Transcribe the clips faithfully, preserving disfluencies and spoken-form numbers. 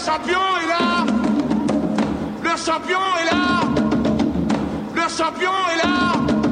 champion est là. Le champion est là. Le champion est là.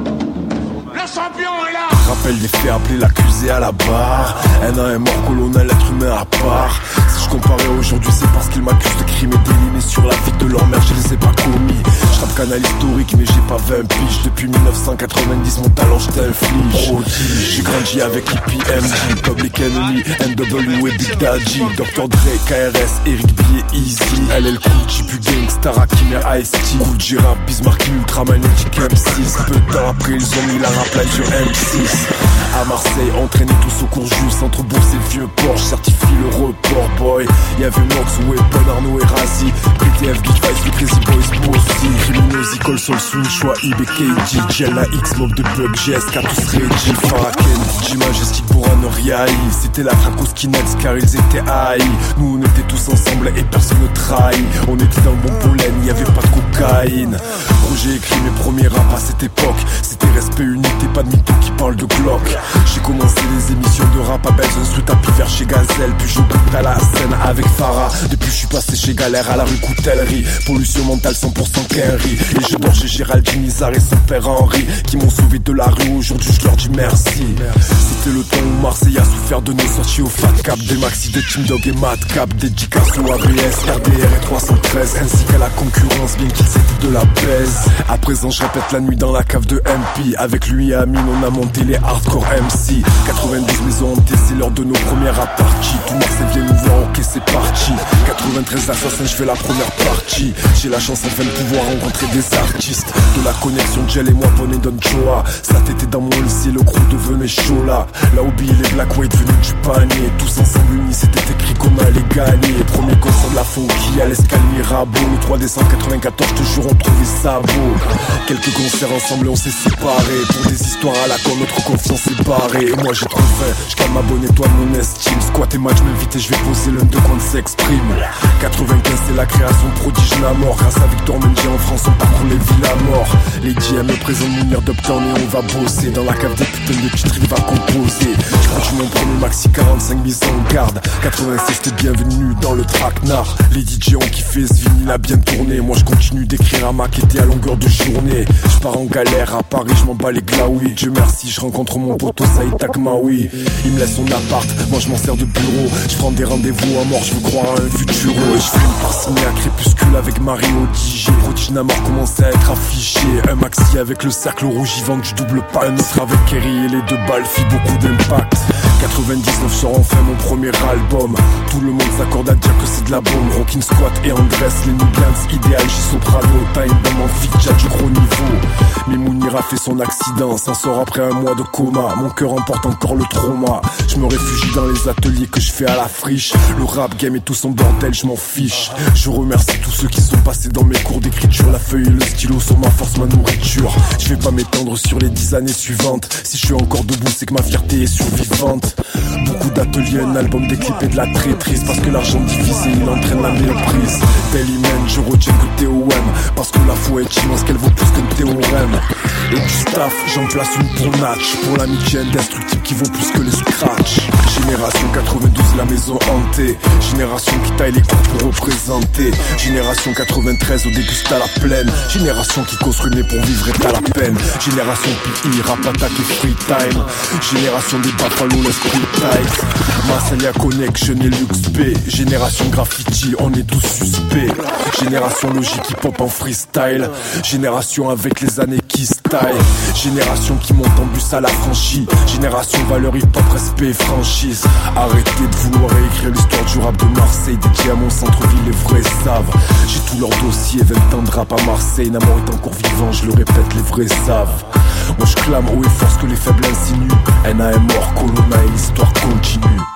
Le champion est là. Rappel des faits, appelé l'accusé à la barre. Un an est mort, colonel, être humain à part. Si je comparais aujourd'hui, c'est parce qu'il m'accuse de crimes et délits. Mais sur la vie de leur mère, je les ai pas commis. Je rappe canal historique, mais j'ai pas vingt piges. Depuis mille neuf cent quatre-vingt-dix, mon talent je t'inflige. J'ai grandi avec Hippie M D, Public Enemy, N W et Big Daddy, docteur Dre, K R S, Eric B et Easy, L L Cool, J-Pu Gangsta, Rakim et Ice-T, Cool J-Rap, Bismarck, Ultramagnetic M six. Peu de temps après, ils ont mis la rap line sur M six. À Marseille, entraîné tous au cours juste entre Bourse et Vieux Porsche, certifie le report boy. Y'avait Mox, Weapon, Arnaud et Razi, P T F, Big Five, les Crazy Boys, Bossy, Criminose, Icole, Sol, Swing, Choix, I B K G, Gel, la X, Mob de Bug, G S K, tous Reggie, Faraken, D J Majestic pour un Riaï. C'était la Craco Skinheads car ils étaient haïs. Nous on était tous ensemble et personne ne trahit. On était dans le bon pollen, y'avait pas de cocaïne. J'ai écrit mes premiers raps à cette époque. C'était respect, unité, pas de mytho qui parle de Glock. J'ai commencé les émissions de rap à Belgium Street, tapis vert chez Gazelle. Puis je goûte à la scène avec Farah. Depuis je suis passé chez Galère à la rue Coutellerie. Pollution mentale cent pour cent Kenry. Et je dors chez Géraldine Izard et son père Henri, qui m'ont sauvé de la rue, aujourd'hui je leur dis merci. C'était le temps où Marseille a souffert de nos sorties au Fat Cap. Des maxi de Team Dog et Madcap, des Jicasso, A B S, R D R et trois cent treize. Ainsi qu'à la concurrence, bien qu'il c'était de la baise. À présent je répète la nuit dans la cave de M P. Avec lui et Amine on a monté les hardcore M C. quatre-vingt-douze maisons hantées, c'est l'heure de nos premières parties. Tout Marseille vient nous voir, ok c'est parti. quatre-vingt-treize assassins, je fais la première partie. J'ai la chance enfin de pouvoir rencontrer des artistes. De la connexion Gel et moi, Bonne et Don Choa. Ça t'était dans mon lycée, le crew devenait chaud là. Là Obi et les Black White venus du panier. Tous ensemble unis, c'était écrit qu'on allait gagner. Premier concert de la Funky à l'escalier Mirabeau. Le trois décembre quatre-vingt-quatorze, je te jure on trouvait ça beau. Quelques concerts ensemble et on s'est séparés. Pour des histoires à la con, notre confiance est barrée. Et moi j'ai trop faim, je calme abonne-toi de mon estime. Squat et match m'invite et je vais poser l'un de quand s'exprime. quatre-vingt-quinze c'est la création prodige la mort. Grâce à Victor Mendy en France on parcourt les villes à mort. Les D M me présentent Mounir d'Uptown et on va bosser. Dans la cave des putains de titres il va composer. Je continue mon premier maxi quarante-cinq mise en garde. quatre-vingt-seize t'es bienvenue dans le traquenard. Les D J ont kiffé, ce vinyle a bien tourné. Moi je continue d'écrire à maqueter à longueur de journée. Je pars en galère à Paris, je m'en bats les glaouis. Dieu merci, je rencontre mon poteau Saïd Takmaoui. Il me laisse son appart, moi je m'en sers de bureau. Je prends des rendez-vous à mort, je veux croire à un futuro. Et je fais une part signée à Crépuscule avec Mario D J. Prodige Namor commence à être affiché. Un maxi avec le cercle rouge, il vend du double pas. Un autre avec Kerry et les deux balles fit beaucoup d'impact. quatre-vingt-dix-neuf sort enfin mon premier album. Tout le monde s'accorde à dire que c'est de la bombe. Rockin' Squat et Andrés, les Nubians, idéal, J Soprano, Time Bomb en fit, Jad du gros niveau. Mais Mounir a fait son accident, s'en sort après un mois de coma. Mon cœur emporte encore le trauma. Je me réfugie dans les ateliers que je fais à la friche. Le rap game et tout son bordel, je m'en fiche. Je remercie tous ceux qui sont passés dans mes cours d'écriture. La feuille et le stylo sont ma force, ma nourriture. Je vais pas m'étendre sur les dix années suivantes. Si je suis encore debout, c'est que ma fierté est survivante. Beaucoup d'ateliers, un album, des clips et de la traîtrise. Parce que l'argent divisé, il entraîne la méprise. Daily Man, je retiens que T O M. Parce que la foi est immense, qu'elle vaut plus qu'un théorème. Et du staff, j'en place une pour Natch. Pour l'amitié indestructible qui vaut plus que les scratchs. Génération quatre-vingt-douze, la maison hantée. Génération qui taille les coups pour représenter. Génération quatre-vingt-treize, au début c'est à la plaine. Génération qui construit mais pour vivre est à la peine. Génération P I, rap attack et free time. Génération des Buffalo, l'esprit tight. Massalia Connection et Lux B. Génération graffiti, on est tous suspects. Génération logique hip-hop en freestyle. Génération avec les années qui style. Génération qui monte en bus à la franchise. Génération valeur hip-hop, respect et franchise. Arrêtez de vouloir écrire l'histoire du rap de Marseille. Dédié à mon centre-ville, les vrais savent. J'ai tout leur dossier, vingt ans de rap à Marseille. Namor est encore vivant, je le répète, les vrais savent. Moi je clame haut et fort ce que les faibles insinuent. N A est mort, Colonna et l'histoire continue.